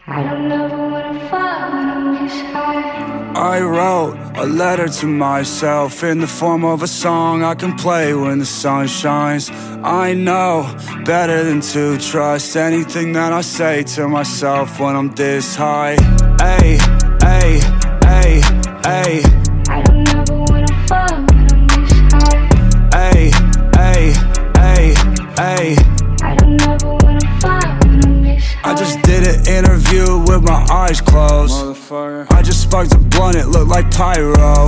I don't ever wanna fall when I'm this high. I wrote a letter to myself in the form of a song I can play when the sun shines. I know better than to trust anything that I say to myself when I'm this high. Ay, ay, ay, ay. I don't ever wanna fall when I'm this high. Ay, ay, ay, ay. I don't ever wanna fall when I'm this high. I just did an interview with my eyes closed. I just sparked a blunt, it looked like pyro.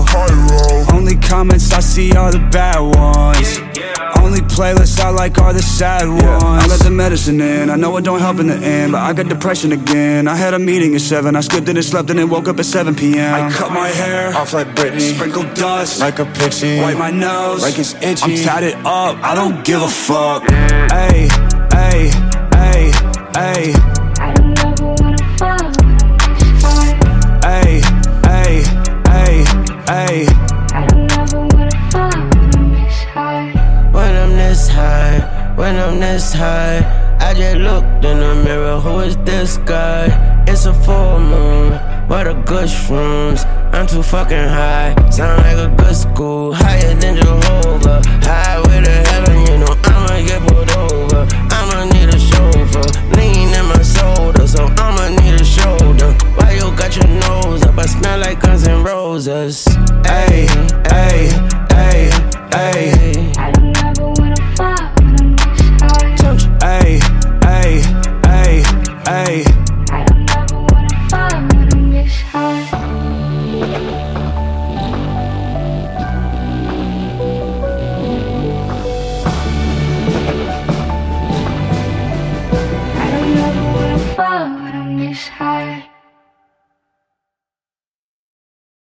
Only comments I see are the bad ones. Only playlists I like are the sad ones. I let the medicine in, I know it don't help in the end, but I got depression again. I had a meeting at 7, I skipped it and slept and then woke up at 7 p.m. I cut my hair off like Britney, sprinkled dust like a pixie, wipe my nose like it's itchy, I'm tatted up, I don't give a fuck. Ay, ay, ay, ay. I don't ever wanna fall when I'm this high. Ay, ay, ay, ay. I don't ever wanna fall when I'm this high. When I'm this high, when I'm this high, I just looked in the mirror, who is this guy? It's a full moon, where the good shrooms? I'm too fucking high, sound like a good school, higher than Jehovah. High with the heaven, you know I'ma get pulled over. I'ma need a chauffeur, lean in my soda, so I'ma need a shoulder. Why you got your nose up? I smell like Guns N' Roses. Ay, ay, ay, ay. I don't ever wanna fall when I'm this high. Ay, ay, ay, ay. I don't ever wanna fall when I'm this high. I don't ever wanna fall when I'm this high.